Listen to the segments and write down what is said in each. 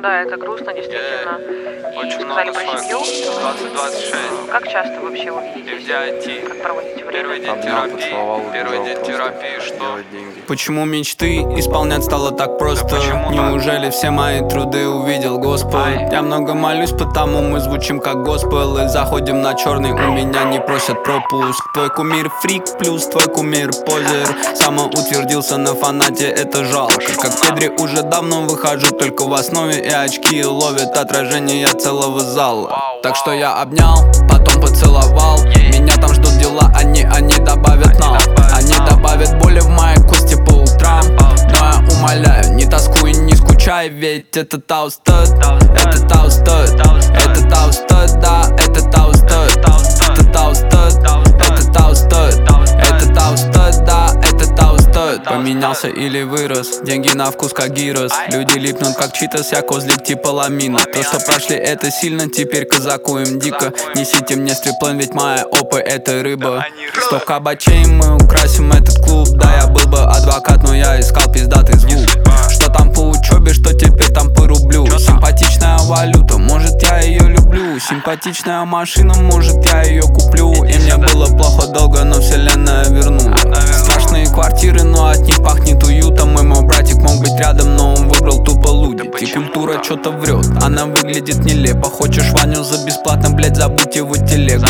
да, это грустно, действительно. И Очень сказали много про семью. 2026. Как часто вообще вы видитесь? Как проводите Первый время? день терапии. Первый день терапии, что? Почему мечты исполнять стало так просто? почему так? Неужели все мои труды увидел Господь? Я много молюсь, потому мы звучим как госпел. И заходим на черный, у меня не просят пропуск. Твой кумир фрик плюс твой кумир позер. Самоутвердился на фанате, это жалко. Как Педри уже давно выхожу только в основе. И очки ловят отражение целого зала. Так что я обнял, потом поцеловал. Меня там ждут дела, они добавят нам. Они добавят боли в мои кости по утрам. Но я умоляю, не тоскуй, не скучай. Ведь это таустед, это таустед, это таустед, да, это таустед, это таустед, это таустед, это таустед, да, это таустед. Поменялся или вырос, деньги на вкус как гирос. Люди липнут как читас, я козлик типа ламина. То, что прошли, это сильно, теперь казаку им дико. Несите мне стриплен, ведь моя опы это рыба. 100 кабачей, мы украсим этот клуб. Да, я был бы адвокат, но я искал пиздатый звук. Что там по учебе, что теперь там по рублю. Симпатичная валюта, может я ее люблю. Симпатичная машина, может я ее куплю. И мне было плохо долго, но вселенная вернула. Страшные квартиры, но от них пахнет уютом. И мой братик мог быть рядом, но он выбрал тупо лудить. И культура что-то врет, она выглядит нелепо. Хочешь Ваню за бесплатно, блять, забудь его телегу.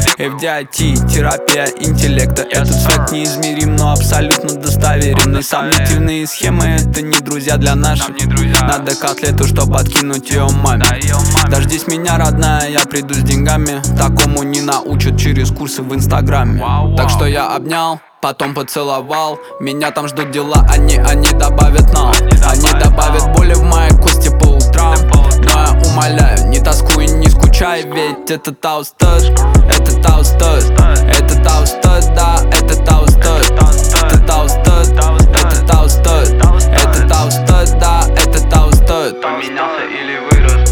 FDIT, терапия интеллекта. Этот факт неизмерим, но абсолютно достоверенный. Сомнительные схемы, это не друзья для наших. Надо котлету, чтоб подкинуть ее маме. Дождись меня, родная, я приду с деньгами. Такому не научат через курсы в инстаграме. Так что я обнял, потом поцеловал. Меня там ждут дела, они добавят нам. Они добавят боли в мои кости по утрам. Но я умоляю, не тоскуй, не скучай. Ведь это таустед, это таустед, это таустед, да, это таустед, это таустед, это таустед, это таустед, да, это таустед. Поменялся или вырос.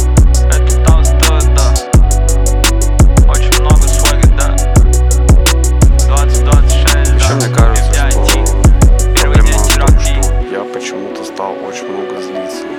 Это таустед, да. Очень много свага, да. 2026. Еще мне кажется, что Первый день проблема в том, терапии. что я почему-то стал очень много злиться.